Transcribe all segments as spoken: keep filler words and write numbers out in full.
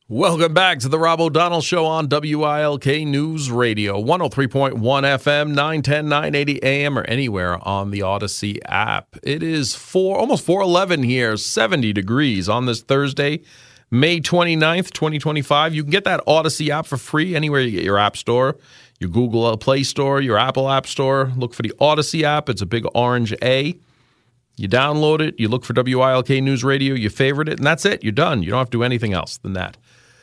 Welcome back to the Rob O'Donnell Show on W I L K News Radio, one oh three point one F M, nine ten, nine eighty A M, or anywhere on the Odyssey app. It is four, almost four eleven here, seventy degrees on this Thursday, May twenty-ninth, twenty twenty-five. You can get that Odyssey app for free anywhere you get your app store, your Google Play Store, your Apple App Store. Look for the Odyssey app. It's a big orange A. You download it, you look for W I L K News Radio, you favorite it, and that's it. You're done. You don't have to do anything else than that.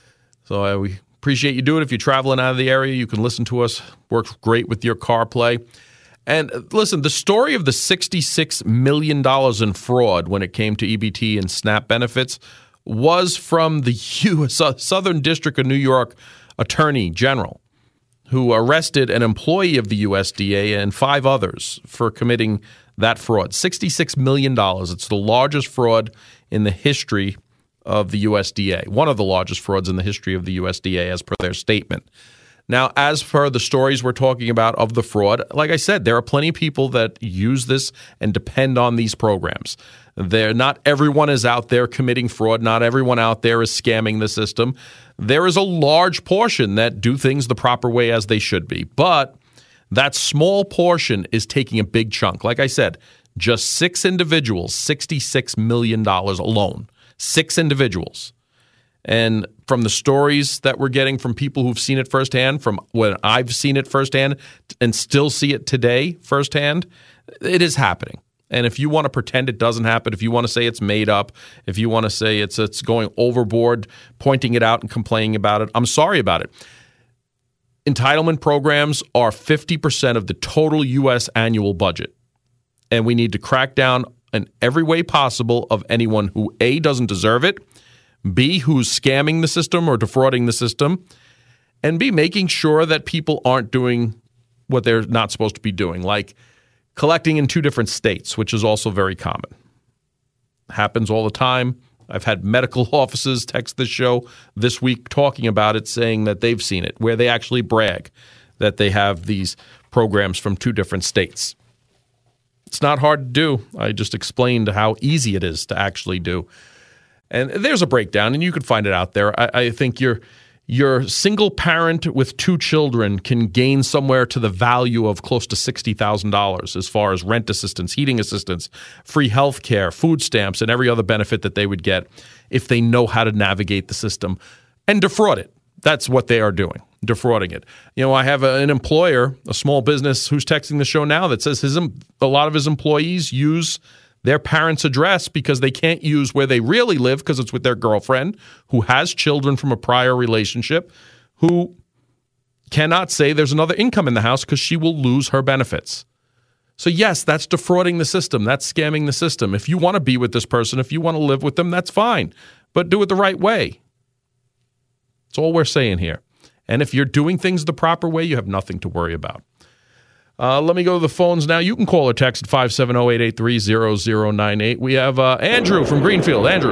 So uh, we appreciate you doing it. If you're traveling out of the area, you can listen to us. Works great with your CarPlay. And uh, listen, the story of the sixty-six million dollars in fraud when it came to E B T and SNAP benefits was from the U S Southern District of New York Attorney General, who arrested an employee of the U S D A and five others for committing that fraud. sixty-six million dollars. It's the largest fraud in the history of the U S D A, one of the largest frauds in the history of the U S D A, as per their statement. Now, as per the stories we're talking about of the fraud, like I said, there are plenty of people that use this and depend on these programs. They're, not everyone is out there committing fraud. Not everyone out there is scamming the system. There is a large portion that do things the proper way as they should be. But that small portion is taking a big chunk. Like I said, just six individuals, sixty-six million dollars alone. Six individuals. And from the stories that we're getting from people who've seen it firsthand, from when I've seen it firsthand and still see it today firsthand, it is happening. And if you want to pretend it doesn't happen, if you want to say it's made up, if you want to say it's it's going overboard, pointing it out and complaining about it, I'm sorry about it. Entitlement programs are fifty percent of the total U S annual budget. And we need to crack down in every way possible of anyone who, A, doesn't deserve it, B, who's scamming the system or defrauding the system, and B, making sure that people aren't doing what they're not supposed to be doing, like collecting in two different states, which is also very common. Happens all the time. I've had medical offices text this show this week talking about it, saying that they've seen it, where they actually brag that they have these programs from two different states. It's not hard to do. I just explained how easy it is to actually do. And there's a breakdown, and you can find it out there. I, I think your your single parent with two children can gain somewhere to the value of close to sixty thousand dollars as far as rent assistance, heating assistance, free health care, food stamps, and every other benefit that they would get if they know how to navigate the system and defraud it. That's what they are doing, defrauding it. You know, I have a, an employer, a small business, who's texting the show now that says his a lot of his employees use their parents' address because they can't use where they really live because it's with their girlfriend who has children from a prior relationship, who cannot say there's another income in the house because she will lose her benefits. So yes, that's defrauding the system. That's scamming the system. If you want to be with this person, if you want to live with them, that's fine. But do it the right way. That's all we're saying here. And if you're doing things the proper way, you have nothing to worry about. Uh, let me go to the phones now. You can call or text at five seven zero, eight eight three, zero zero nine eight. We have uh, Andrew from Greenfield. Andrew.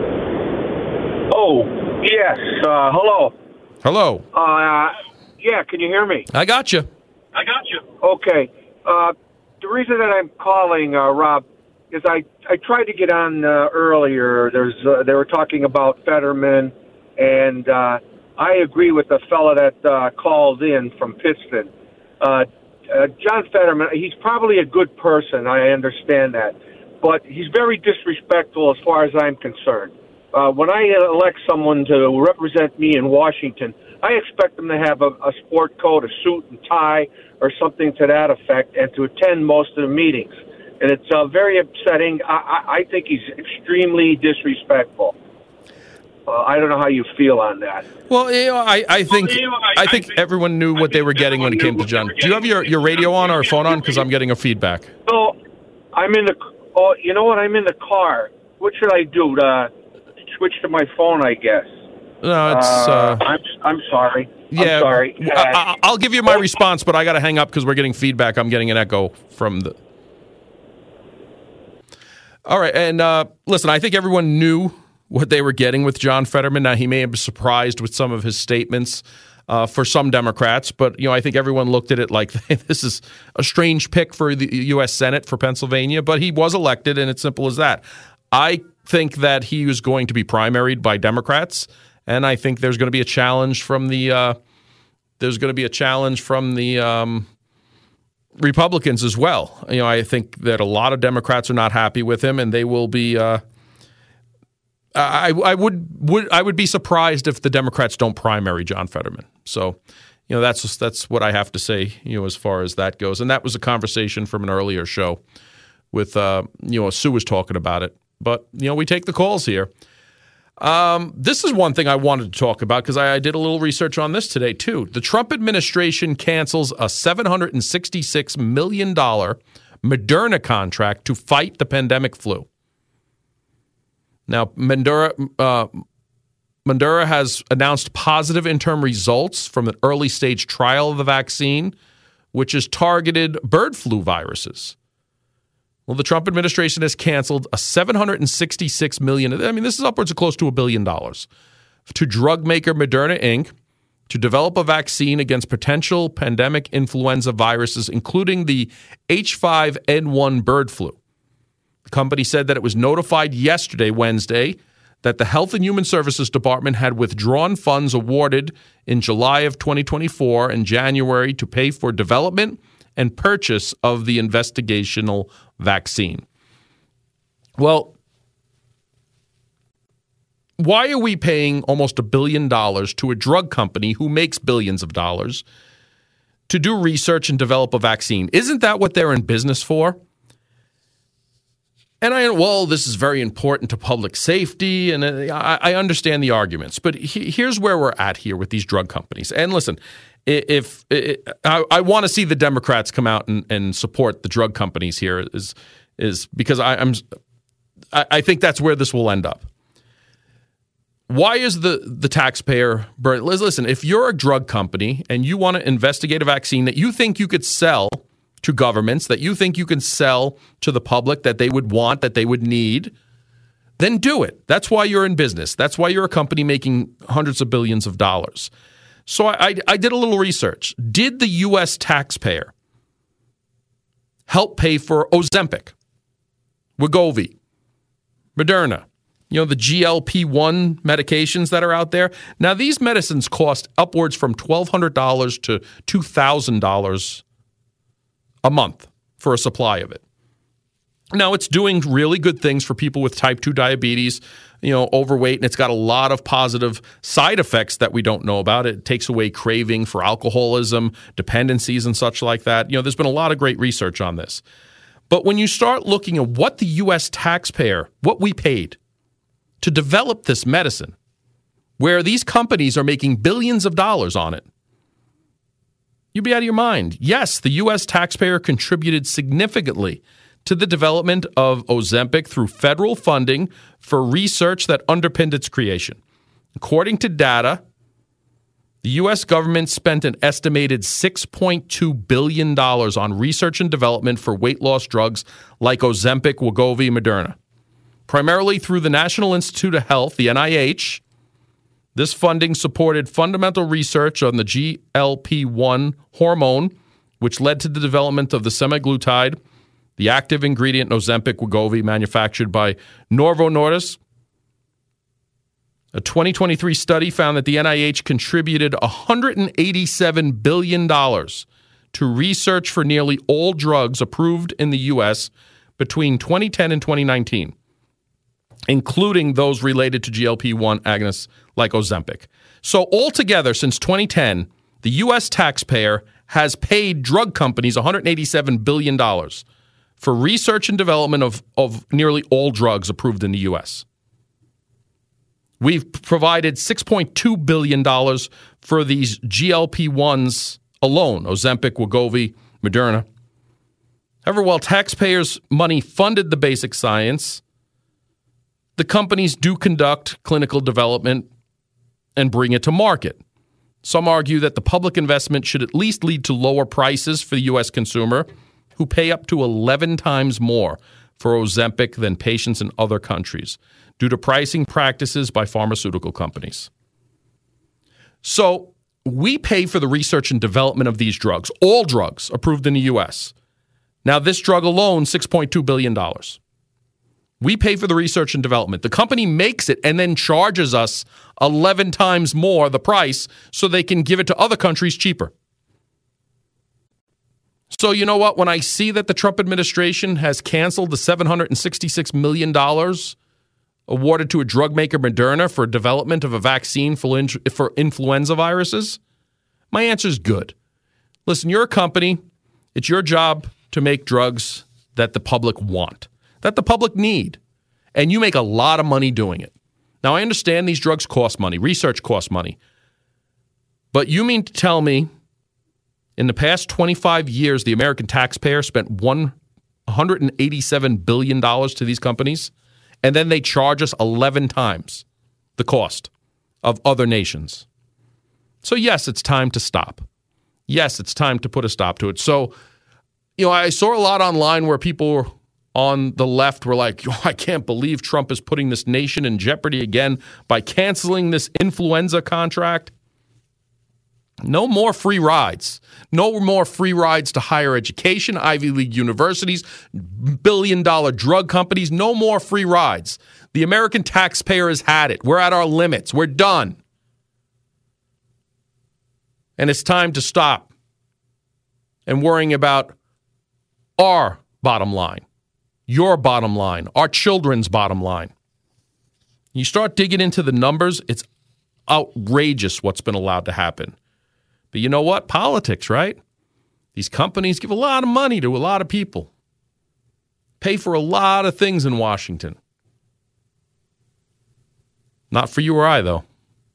Oh, yes. Uh, hello. Hello. Uh, yeah, can you hear me? I got you. I got you. Okay. Uh, the reason that I'm calling, uh, Rob, is I, I tried to get on uh, earlier. There's uh, they were talking about Fetterman, and uh, I agree with the fella that uh, called in from Pittston. Uh, uh, John Fetterman, he's probably a good person. I understand that. But he's very disrespectful as far as I'm concerned. Uh, when I elect someone to represent me in Washington, I expect them to have a, a sport coat, a suit and tie, or something to that effect, and to attend most of the meetings. And it's uh, very upsetting. I, I, I think he's extremely disrespectful. Uh, I don't know how you feel on that. Well, you know, I, I think well, you know, I, I think I everyone knew what they were getting when it came to John. Do you have your, your radio on or phone on? Because I'm getting a feedback. No, I'm in the. Oh, you know what? I'm in the car. What should I do? Uh, switch to my phone, I guess. No, it's. Uh, uh, I'm I'm sorry. Yeah, I'm sorry. Uh, I, I'll give you my response, but I got to hang up because we're getting feedback. I'm getting an echo from the. All right, and uh, listen, I think everyone knew what they were getting with John Fetterman. Now, he may have been surprised with some of his statements uh, for some Democrats, but you know, I think everyone looked at it like this is a strange pick for the U S Senate for Pennsylvania, but he was elected, and it's simple as that. I think that he was going to be primaried by Democrats, And I think there's going to be a challenge from the uh, there's going to be a challenge from the um, Republicans as well. You know, I think that a lot of Democrats are not happy with him, and they will be. Uh, I, I would would I would be surprised if the Democrats don't primary John Fetterman. So, you know, that's just, that's what I have to say. You know, as far as that goes, and that was a conversation from an earlier show with uh, you know, Sue was talking about it. But you know, we take the calls here. Um, this is one thing I wanted to talk about because I, I did a little research on this today too. The Trump administration cancels a seven hundred sixty-six million dollars Moderna contract to fight the pandemic flu. Now, Moderna, uh, Moderna has announced positive interim results from an early-stage trial of the vaccine, which has targeted bird flu viruses. Well, the Trump administration has canceled a seven hundred sixty-six million dollars, I mean, this is upwards of close to a billion dollars, to drug maker Moderna, Incorporated to develop a vaccine against potential pandemic influenza viruses, including the H five N one bird flu. The company said that it was notified yesterday, Wednesday, that the Health and Human Services Department had withdrawn funds awarded in July of twenty twenty-four and January to pay for development and purchase of the investigational vaccine. Well, why are we paying almost a billion dollars to a drug company who makes billions of dollars to do research and develop a vaccine? Isn't that what they're in business for? And I, well, this is very important to public safety, and I, I understand the arguments. But he, here's where we're at here with these drug companies. And listen, if, if I, I want to see the Democrats come out and, and support the drug companies here, is is because I, I'm I, I think that's where this will end up. Why is the the taxpayer burden? Listen, if you're a drug company and you want to investigate a vaccine that you think you could sell to governments, that you think you can sell to the public, that they would want, that they would need, then do it. That's why you're in business. That's why you're a company making hundreds of billions of dollars. So I, I, I did a little research. Did the U S taxpayer help pay for Ozempic, Wegovy, Moderna, you know, the G L P one medications that are out there? Now, these medicines cost upwards from twelve hundred dollars to two thousand dollars a month for a supply of it. Now, it's doing really good things for people with type two diabetes, you know, overweight, and it's got a lot of positive side effects that we don't know about. It takes away craving for alcoholism, dependencies, and such like that. You know, there's been a lot of great research on this. But when you start looking at what the U S taxpayer, what we paid to develop this medicine, where these companies are making billions of dollars on it, you'd be out of your mind. Yes, the U S taxpayer contributed significantly to the development of Ozempic through federal funding for research that underpinned its creation. According to data, the U S government spent an estimated six point two billion dollars on research and development for weight loss drugs like Ozempic, Wegovy, and Moderna. Primarily through the National Institute of Health, the N I H, this funding supported fundamental research on the G L P one hormone, which led to the development of the semaglutide, the active ingredient Ozempic, Wegovy, manufactured by Novo Nordisk. A twenty twenty-three study found that the N I H contributed one hundred eighty-seven billion dollars to research for nearly all drugs approved in the U S between twenty ten and twenty nineteen, including those related to G L P one agonists like Ozempic. So altogether, since twenty ten, the U S taxpayer has paid drug companies one hundred eighty-seven billion dollars for research and development of, of nearly all drugs approved in the U S. We've provided six point two billion dollars for these G L P ones alone, Ozempic, Wegovy, Moderna. However, while taxpayers' money funded the basic science, the companies do conduct clinical development and bring it to market. Some argue that the public investment should at least lead to lower prices for the U S consumer, who pay up to eleven times more for Ozempic than patients in other countries due to pricing practices by pharmaceutical companies. So we pay for the research and development of these drugs, all drugs approved in the U S. Now, this drug alone, six point two billion dollars. We pay for the research and development. The company makes it and then charges us eleven times more the price so they can give it to other countries cheaper. So you know what? When I see that the Trump administration has canceled the seven hundred sixty-six million dollars awarded to a drug maker, Moderna, for development of a vaccine for, for influenza viruses, my answer is good. Listen, you're a company. It's your job to make drugs that the public want, that the public need, and you make a lot of money doing it. Now, I understand these drugs cost money. Research costs money. But you mean to tell me in the past twenty-five years, the American taxpayer spent one hundred eighty-seven billion dollars to these companies, and then they charge us eleven times the cost of other nations? So, yes, it's time to stop. Yes, it's time to put a stop to it. So, you know, I saw a lot online where people on the left were like, oh, I can't believe Trump is putting this nation in jeopardy again by canceling this influenza contract. No more free rides. No more free rides to higher education, Ivy League universities, billion-dollar drug companies. No more free rides. The American taxpayer has had it. We're at our limits. We're done. And it's time to stop and worrying about our bottom line, your bottom line, our children's bottom line. You start digging into the numbers, it's outrageous what's been allowed to happen. But you know what? Politics, right? These companies give a lot of money to a lot of people, pay for a lot of things in Washington. Not for you or I, though.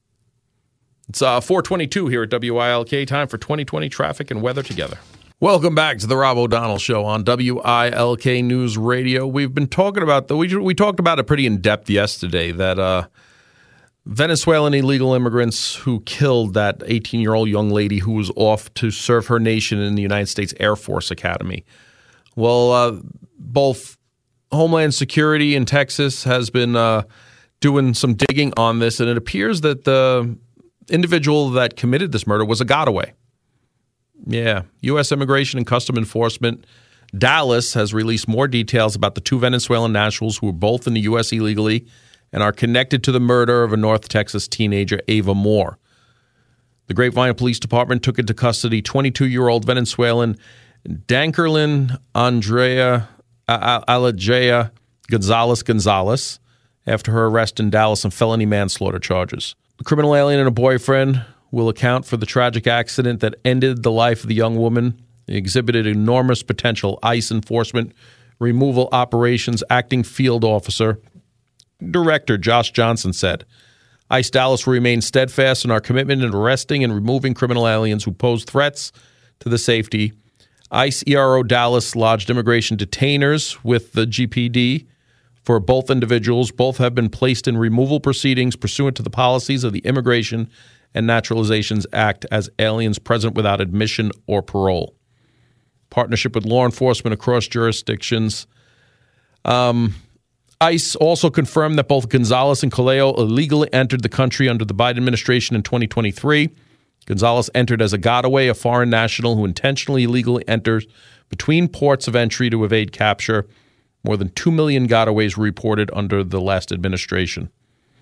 It's uh, four twenty-two here at W I L K. Time for twenty twenty traffic and weather together. Welcome back to the Rob O'Donnell Show on W I L K News Radio. We've been talking about the we we talked about it pretty in depth yesterday. That uh, Venezuelan illegal immigrants who killed that eighteen-year-old young lady who was off to serve her nation in the United States Air Force Academy. Well, uh, both Homeland Security in Texas has been uh, doing some digging on this, and it appears that the individual that committed this murder was a Godaway. Yeah, U S Immigration and Customs Enforcement Dallas has released more details about the two Venezuelan nationals who were both in the U S illegally and are connected to the murder of a North Texas teenager, Ava Moore. The Grapevine Police Department took into custody twenty-two-year-old Venezuelan Dankerlin Andrea Alajaya Gonzalez Gonzalez after her arrest in Dallas on felony manslaughter charges. The criminal alien and a boyfriend will account for the tragic accident that ended the life of the young woman. It exhibited enormous potential. ICE Enforcement Removal Operations Acting Field Officer Director Josh Johnson said, ICE Dallas will remain steadfast in our commitment in arresting and removing criminal aliens who pose threats to the safety. ICE E R O Dallas lodged immigration detainers with the G P D for both individuals. Both have been placed in removal proceedings pursuant to the policies of the Immigration and Naturalizations Act as aliens present without admission or parole. Partnership with law enforcement across jurisdictions. Um, ICE also confirmed that both Gonzalez and Caleo illegally entered the country under the Biden administration in twenty twenty-three. Gonzalez entered as a Godaway, a foreign national who intentionally illegally enters between ports of entry to evade capture. More than two million Godaways were reported under the last administration.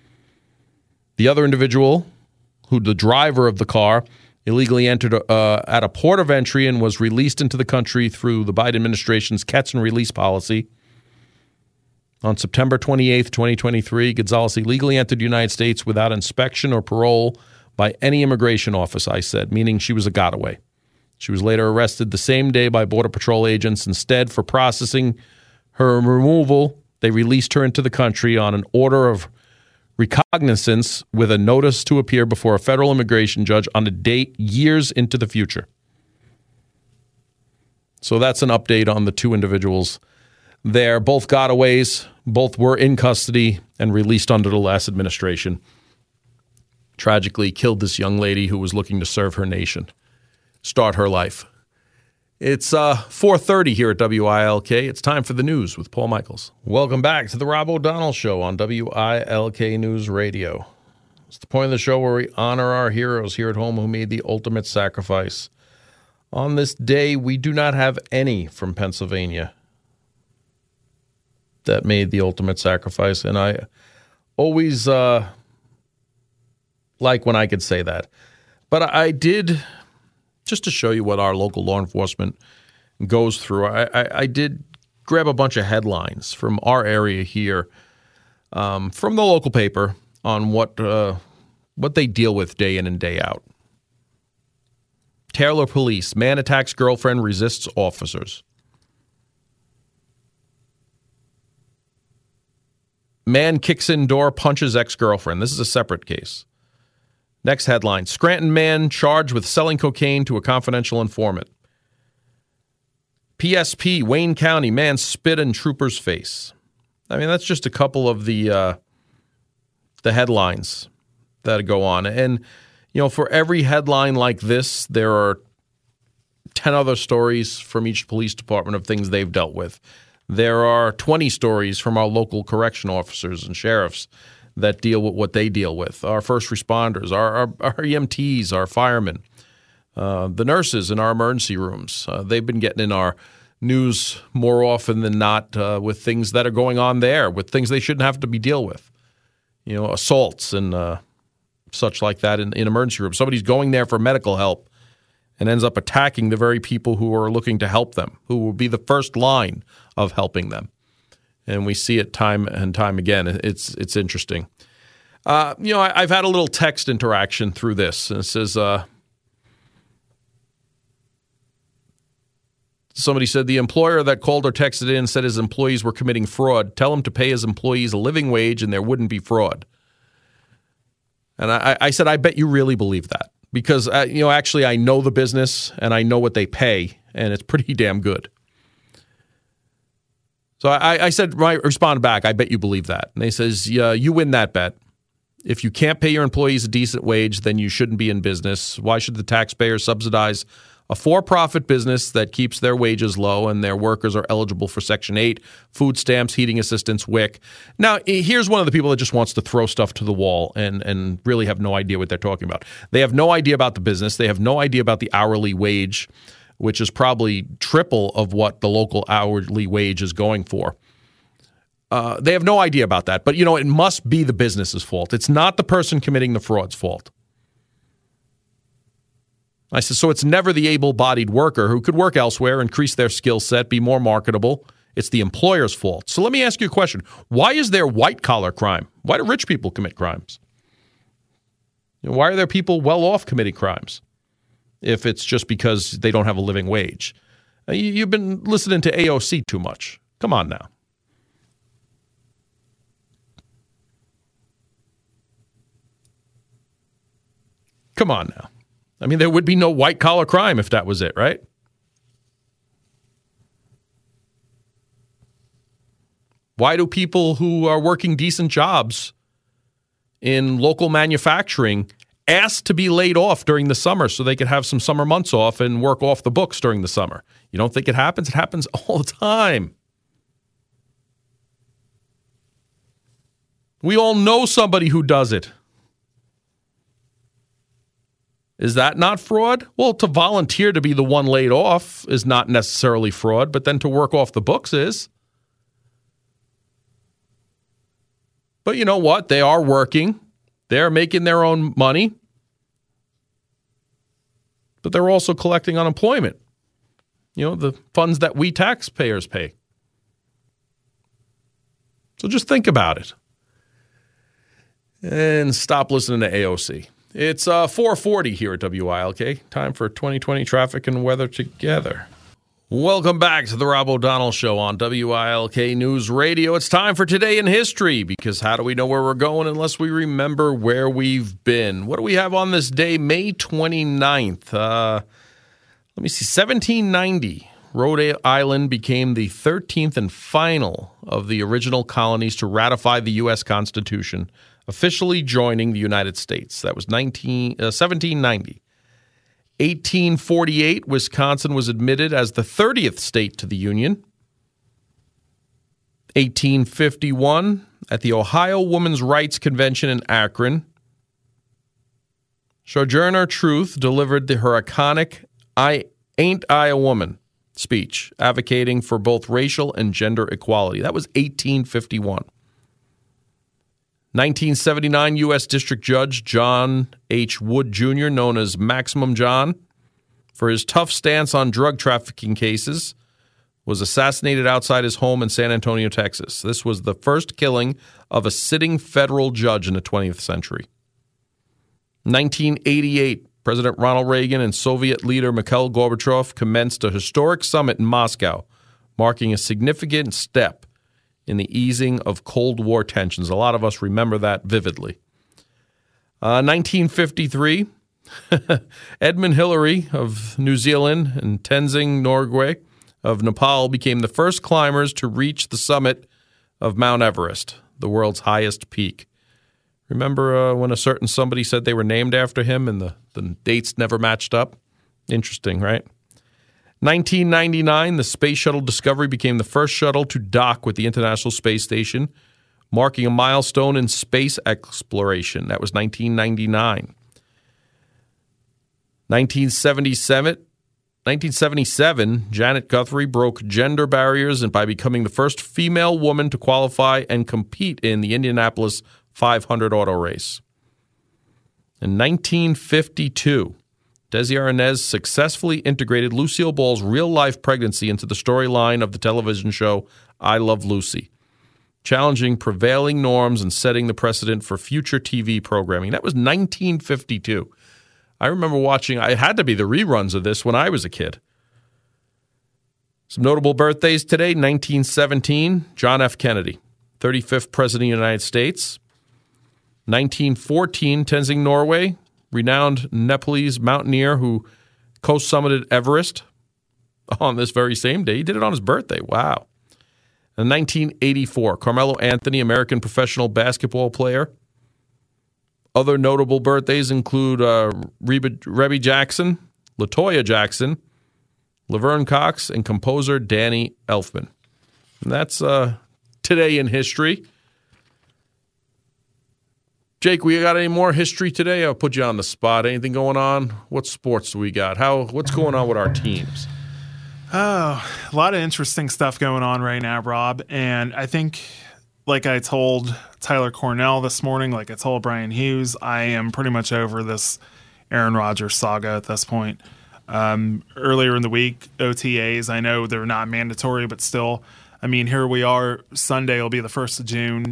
The other individual, who the driver of the car, illegally entered uh, at a port of entry and was released into the country through the Biden administration's catch and release policy. On September twenty-eighth, twenty twenty-three, Gonzalez illegally entered the United States without inspection or parole by any immigration office, I said, meaning she was a Godaway. She was later arrested the same day by Border Patrol agents. Instead, for processing her removal, they released her into the country on an order of recognizance with a notice to appear before a federal immigration judge on a date years into the future. So that's an update on the two individuals there. Both Godaways, both were in custody and released under the last administration. Tragically killed this young lady who was looking to serve her nation, start her life. It's uh, four thirty here at W I L K. It's time for the news with Paul Michaels. Welcome back to the Rob O'Donnell Show on W I L K News Radio. It's the point of the show where we honor our heroes here at home who made the ultimate sacrifice. On this day, we do not have any from Pennsylvania. that made the ultimate sacrifice. And I always uh, like when I could say that. But I did, just to show you what our local law enforcement goes through, I, I, I did grab a bunch of headlines from our area here, um, from the local paper on what uh, what they deal with day in and day out. Taylor Police, man attacks girlfriend, resists officers. Man kicks in door, punches ex-girlfriend. This is a separate case. Next headline, Scranton man charged with selling cocaine to a confidential informant. P S P, Wayne County, man spit in trooper's face. I mean, that's just a couple of the uh, the headlines that go on. And, you know, for every headline like this, there are ten other stories from each police department of things they've dealt with. There are twenty stories from our local correction officers and sheriffs that deal with what they deal with. Our first responders, our, our, our E M Ts, our firemen, uh, the nurses in our emergency rooms. Uh, they've been getting in our news more often than not uh, with things that are going on there, with things they shouldn't have to be deal with. You know, assaults and uh, such like that in, in emergency rooms. Somebody's going there for medical help and ends up attacking the very people who are looking to help them, who will be the first line of helping them. And we see it time and time again. It's it's interesting. Uh, you know, I, I've had a little text interaction through this. And it says, uh, somebody said, the employer that called or texted in said his employees were committing fraud. Tell him to pay his employees a living wage and there wouldn't be fraud. And I, I said, I bet you really believe that. Because, uh, you know, actually I know the business and I know what they pay, and it's pretty damn good. So I, I said, I responded back, I bet you believe that. And they says, yeah, you win that bet. If you can't pay your employees a decent wage, then you shouldn't be in business. Why should the taxpayer subsidize a for-profit business that keeps their wages low and their workers are eligible for Section eight, food stamps, heating assistance, W I C? Now, here's one of the people that just wants to throw stuff to the wall and, and really have no idea what they're talking about. They have no idea about the business. They have no idea about the hourly wage, which is probably triple of what the local hourly wage is going for. Uh, they have no idea about that. But, you know, it must be the business's fault. It's not the person committing the fraud's fault. I said, so it's never the able-bodied worker who could work elsewhere, increase their skill set, be more marketable. It's the employer's fault. So let me ask you a question. Why is there white-collar crime? Why do rich people commit crimes? You know, why are there people well-off committing crimes if it's just because they don't have a living wage? Uh, you, you've been listening to A O C too much. Come on now. Come on now. I mean, there would be no white-collar crime if that was it, right? Why do people who are working decent jobs in local manufacturing ask to be laid off during the summer so they could have some summer months off and work off the books during the summer? You don't think it happens? It happens all the time. We all know somebody who does it. Is that not fraud? Well, to volunteer to be the one laid off is not necessarily fraud, but then to work off the books is. But you know what? They are working. They're making their own money. But they're also collecting unemployment. You know, the funds that we taxpayers pay. So just think about it. And stop listening to A O C. It's uh, four forty here at W I L K. Time for twenty twenty traffic and weather together. Welcome back to the Rob O'Donnell Show on W I L K News Radio. It's time for Today in History, because how do we know where we're going unless we remember where we've been? What do we have on this day, May twenty-ninth? Uh, let me see, seventeen ninety. Rhode Island became the thirteenth and final of the original colonies to ratify the U S Constitution, officially joining the United States. That was nineteen, uh, seventeen ninety. eighteen forty-eight, Wisconsin was admitted as the thirtieth state to the Union. eighteen fifty-one, at the Ohio Women's Rights Convention in Akron, Sojourner Truth delivered the her iconic I Ain't I a Woman, speech advocating for both racial and gender equality. That was eighteen fifty-one. nineteen seventy-nine, U S District Judge John H. Wood Junior, known as Maximum John, for his tough stance on drug trafficking cases, was assassinated outside his home in San Antonio, Texas. This was the first killing of a sitting federal judge in the twentieth century. nineteen eighty-eight, President Ronald Reagan and Soviet leader Mikhail Gorbachev commenced a historic summit in Moscow, marking a significant step in the easing of Cold War tensions. A lot of us remember that vividly. Uh, nineteen fifty-three, Edmund Hillary of New Zealand and Tenzing Norgay of Nepal became the first climbers to reach the summit of Mount Everest, the world's highest peak. Remember uh, when a certain somebody said they were named after him and the, the dates never matched up? Interesting, right? nineteen ninety-nine, the Space Shuttle Discovery became the first shuttle to dock with the International Space Station, marking a milestone in space exploration. That was nineteen ninety-nine. nineteen seventy-seven, nineteen seventy-seven, Janet Guthrie broke gender barriers and by becoming the first female woman to qualify and compete in the Indianapolis five hundred auto race. In nineteen fifty-two, Desi Arnaz successfully integrated Lucille Ball's real-life pregnancy into the storyline of the television show I Love Lucy, challenging prevailing norms and setting the precedent for future T V programming. That was nineteen fifty-two. I remember watching, it had to be the reruns of this when I was a kid. Some notable birthdays today. nineteen seventeen, John F. Kennedy, thirty-fifth President of the United States. nineteen fourteen, Tenzing Norgay, renowned Nepalese mountaineer who co-summited Everest on this very same day. He did it on his birthday. Wow. In nineteen eighty-four, Carmelo Anthony, American professional basketball player. Other notable birthdays include uh, Reba, Rebby Jackson, LaToya Jackson, Laverne Cox, and composer Danny Elfman. And that's uh, today in history. Jake, we got any more history today? I'll put you on the spot. Anything going on? What sports do we got? How? What's going on with our teams? Oh, a lot of interesting stuff going on right now, Rob. And I think, like I told Tyler Cornell this morning, like I told Brian Hughes, I am pretty much over this Aaron Rodgers saga at this point. Um, earlier in the week, O T As, I know they're not mandatory, but still, I mean, here we are. Sunday will be the first of June,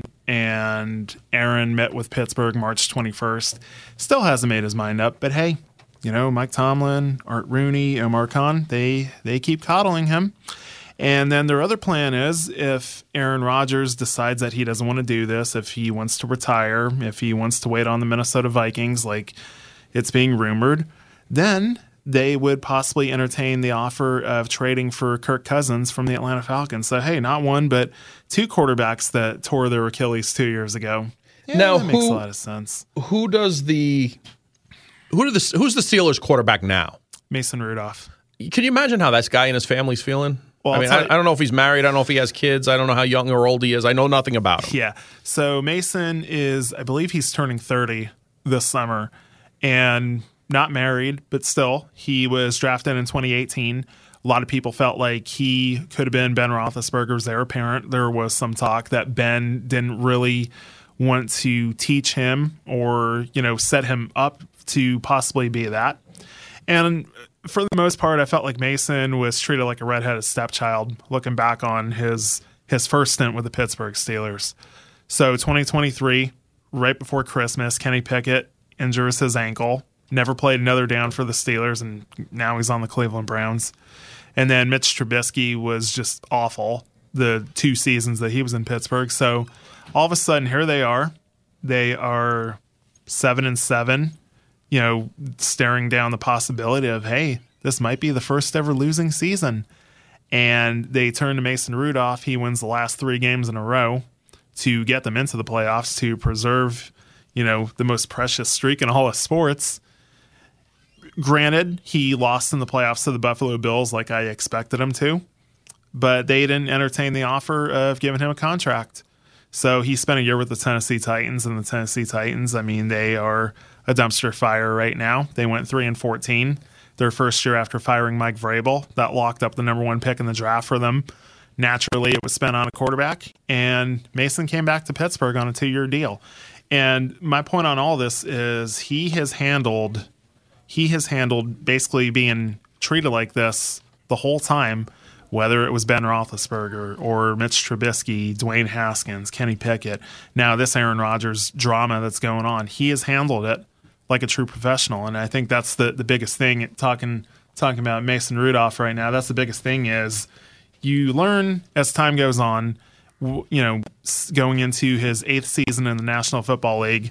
and Aaron met with Pittsburgh March twenty-first. Still hasn't made his mind up, but hey, you know, Mike Tomlin, Art Rooney, Omar Khan, they, they keep coddling him. And then their other plan is if Aaron Rodgers decides that he doesn't want to do this, if he wants to retire, if he wants to wait on the Minnesota Vikings like it's being rumored, then they would possibly entertain the offer of trading for Kirk Cousins from the Atlanta Falcons. So, hey, not one, but two quarterbacks that tore their Achilles two years ago. Yeah, now, that makes who, a lot of sense. Who does the who do the who's the Steelers quarterback now? Mason Rudolph. Can you imagine how this guy and his family's feeling? Well, I mean, I, I don't know if he's married. I don't know if he has kids. I don't know how young or old he is. I know nothing about him. Yeah. So Mason is, I believe he's turning thirty this summer, and not married, but still, he was drafted in twenty eighteen. A lot of people felt like he could have been Ben Roethlisberger's heir apparent. There was some talk that Ben didn't really want to teach him or, you know, set him up to possibly be that. And for the most part, I felt like Mason was treated like a redheaded stepchild looking back on his his first stint with the Pittsburgh Steelers. So twenty twenty-three, right before Christmas, Kenny Pickett injures his ankle. Never played another down for the Steelers, and now he's on the Cleveland Browns. And then Mitch Trubisky was just awful the two seasons that he was in Pittsburgh. So all of a sudden, here they are. They are seven and seven, you know, staring down the possibility of, hey, this might be the first ever losing season. And they turn to Mason Rudolph. He wins the last three games in a row to get them into the playoffs, to preserve, you know, the most precious streak in all of sports. Granted, he lost in the playoffs to the Buffalo Bills like I expected him to, but they didn't entertain the offer of giving him a contract. So he spent a year with the Tennessee Titans, and the Tennessee Titans, I mean, they are a dumpster fire right now. They went three and fourteen. their first year after firing Mike Vrabel. That locked up the number one pick in the draft for them. Naturally, it was spent on a quarterback, and Mason came back to Pittsburgh on a two-year deal. And my point on all this is he has handled he has handled basically being treated like this the whole time, whether it was Ben Roethlisberger or Mitch Trubisky, Dwayne Haskins, Kenny Pickett, now this Aaron Rodgers drama that's going on. He has handled it like a true professional, and I think that's the, the biggest thing. Talking talking about Mason Rudolph right now, that's the biggest thing is you learn as time goes on, you know, going into his eighth season in the National Football League,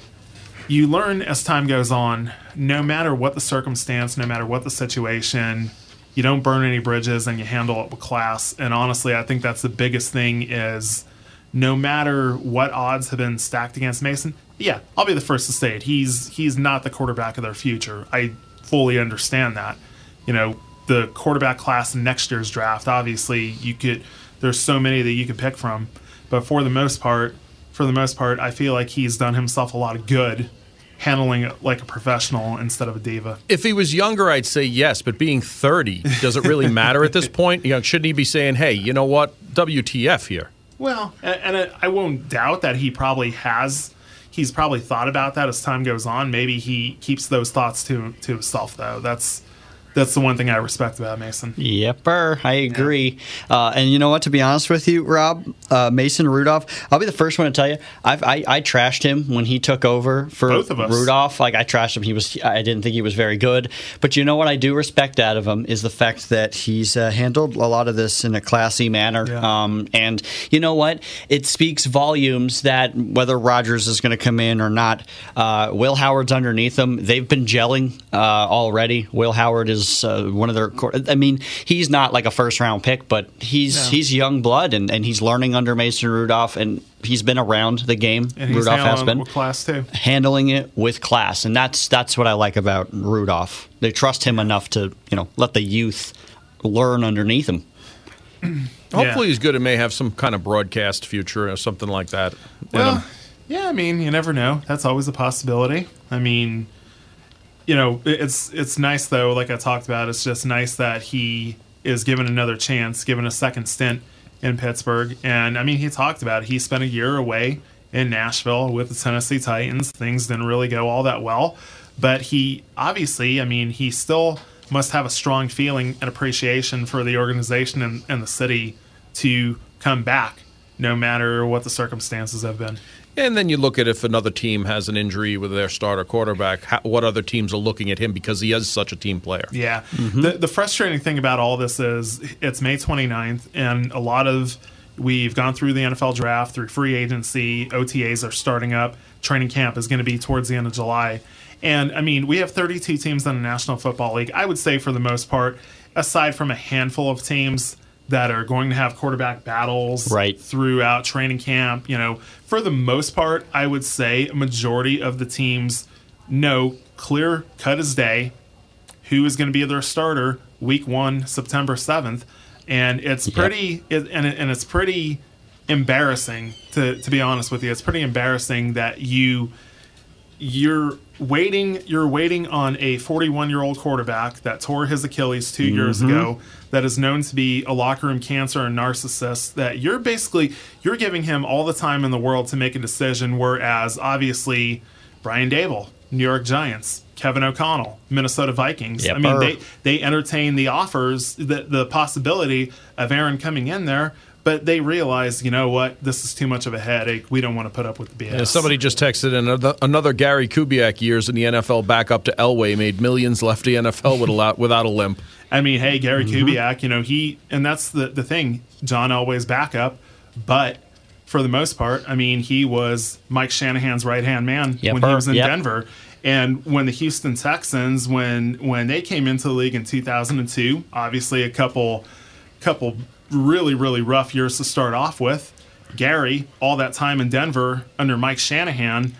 you learn as time goes on, no matter what the circumstance, no matter what the situation, you don't burn any bridges and you handle it with class. And honestly, I think that's the biggest thing is no matter what odds have been stacked against Mason, yeah, I'll be the first to say it. He's he's not the quarterback of their future. I fully understand that. You know, the quarterback class in next year's draft, obviously you could there's so many that you could pick from. But for the most part, for the most part, I feel like he's done himself a lot of good handling it like a professional instead of a diva. If he was younger, I'd say yes, but being thirty, does it really matter at this point? You know, shouldn't he be saying, hey, you know what, W T F here? Well, and, and I won't doubt that he probably has, he's probably thought about that as time goes on. Maybe he keeps those thoughts to to himself, though. That's That's the one thing I respect about Mason. Yepper, I agree. Yeah. Uh, and you know what? To be honest with you, Rob, uh, Mason Rudolph, I'll be the first one to tell you, I've, I I trashed him when he took over for Both of us. Rudolph. Like I trashed him. He was. I didn't think he was very good. But you know what I do respect out of him is the fact that he's uh, handled a lot of this in a classy manner. Yeah. Um, and you know what? It speaks volumes that whether Rodgers is going to come in or not, uh, Will Howard's underneath him. They've been gelling uh, already. Will Howard is. Uh, one of their, I mean, he's not like a first round pick, but he's no. he's young blood and, and he's learning under Mason Rudolph, and he's been around the game. And he's Rudolph has been with class too, handling it with class, and that's that's what I like about Rudolph. They trust him enough to you know let the youth learn underneath him. Hopefully, yeah. he's good and may have some kind of broadcast future or something like that. Well, yeah, I mean, you never know. That's always a possibility. I mean. You know, it's it's nice, though, like I talked about, it's just nice that he is given another chance, given a second stint in Pittsburgh. And, I mean, he talked about it. He spent a year away in Nashville with the Tennessee Titans. Things didn't really go all that well. But he, obviously, I mean, he still must have a strong feeling and appreciation for the organization and, and the city to come back, no matter what the circumstances have been. And then you look at if another team has an injury with their starter quarterback, how, what other teams are looking at him because he is such a team player. Yeah. Mm-hmm. The, the frustrating thing about all this is it's May twenty-ninth, and a lot of we've gone through the N F L draft, through free agency, O T As are starting up, training camp is going to be towards the end of July. And, I mean, we have thirty-two teams in the National Football League. I would say for the most part, aside from a handful of teams that are going to have quarterback battles right. throughout training camp. You know, for the most part, I would say a majority of the teams know clear cut as day who is going to be their starter week one, September seventh. And it's yep. pretty, it, and, it, and it's pretty embarrassing to, to be honest with you. It's pretty embarrassing that you, you're waiting, you're waiting on a forty-one-year-old quarterback that tore his Achilles two mm-hmm. years ago, that is known to be a locker room cancer and narcissist, that you're basically, you're giving him all the time in the world to make a decision, whereas obviously Brian Daboll, New York Giants, Kevin O'Connell, Minnesota Vikings, Yep. I mean, they, they entertain the offers, the, the possibility of Aaron coming in there, but they realize, you know what, this is too much of a headache. We don't want to put up with the B S. Yeah, somebody just texted in another, another Gary Kubiak years in the N F L back up to Elway, made millions, left the N F L with a lot, without a limp. I mean, hey, Gary mm-hmm. Kubiak, you know, he, and that's the, the thing, John Elway's backup, but for the most part, I mean, he was Mike Shanahan's right-hand man yep. when he was in yep. Denver. And when the Houston Texans, when when they came into the league in two thousand two, obviously a couple couple really, really rough years to start off with. Gary, all that time in Denver under Mike Shanahan,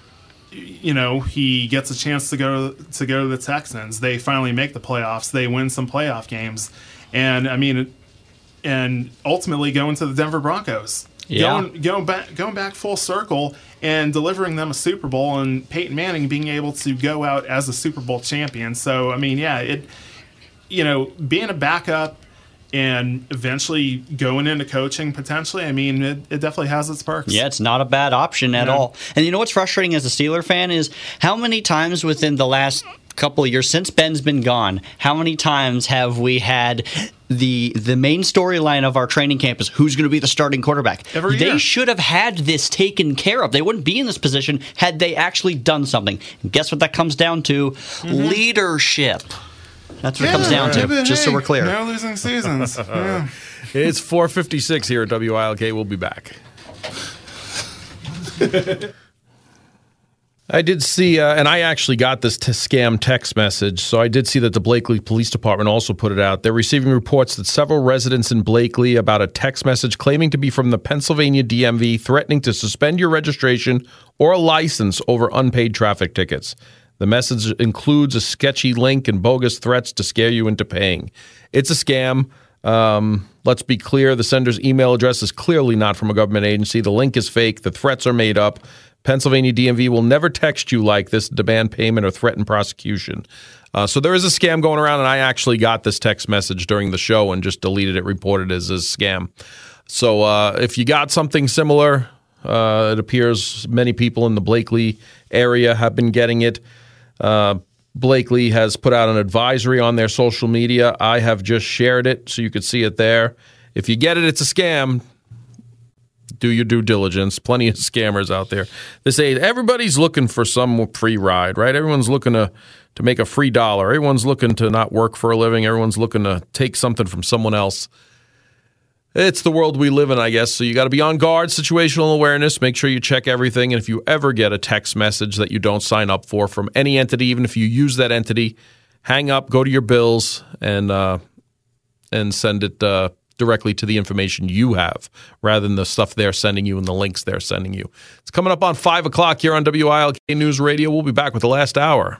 you know, he gets a chance to go to go to the Texans. They finally make the playoffs. They win some playoff games. And, I mean, and ultimately go into the Denver Broncos. Yeah. going going back going back full circle and delivering them a Super Bowl, and Peyton Manning being able to go out as a Super Bowl champion. So I mean, yeah, it you know being a backup and eventually going into coaching potentially, I mean, it, it definitely has its perks. Yeah, it's not a bad option at Yeah. all. And you know what's frustrating as a Steeler fan is how many times within the last couple of years since Ben's been gone, how many times have we had the the main storyline of our training camp is who's going to be the starting quarterback? Every they year. should have had this taken care of. They wouldn't be in this position had they actually done something. And guess what that comes down to? Mm-hmm. Leadership. That's what Yeah, it comes down to, but just hey, so we're clear. No losing seasons. Yeah. It's four fifty-six here at W I L K. We'll be back. I did see, uh, and I actually got this t- scam text message, so I did see that the Blakely Police Department also put it out. They're receiving reports that several residents in Blakely about a text message claiming to be from the Pennsylvania D M V threatening to suspend your registration or a license over unpaid traffic tickets. The message includes a sketchy link and bogus threats to scare you into paying. It's a scam. Um, let's be clear. The sender's email address is clearly not from a government agency. The link is fake. The threats are made up. Pennsylvania D M V will never text you like this, demand payment, or threaten prosecution. Uh, so there is a scam going around, and I actually got this text message during the show and just deleted it, reported it as a scam. So uh, if you got something similar, uh, it appears many people in the Blakely area have been getting it. Uh, Blakely has put out an advisory on their social media. I have just shared it so you could see it there. If you get it, it's a scam. Do your due diligence. Plenty of scammers out there. They say everybody's looking for some free ride, right? Everyone's looking to, to make a free dollar. Everyone's looking to not work for a living. Everyone's looking to take something from someone else. It's the world we live in, I guess. So you got to be on guard, situational awareness. Make sure you check everything. And if you ever get a text message that you don't sign up for from any entity, even if you use that entity, hang up, go to your bills, and uh, and send it uh, directly to the information you have rather than the stuff they're sending you and the links they're sending you. It's coming up on five o'clock here on W I L K News Radio. We'll be back with the last hour.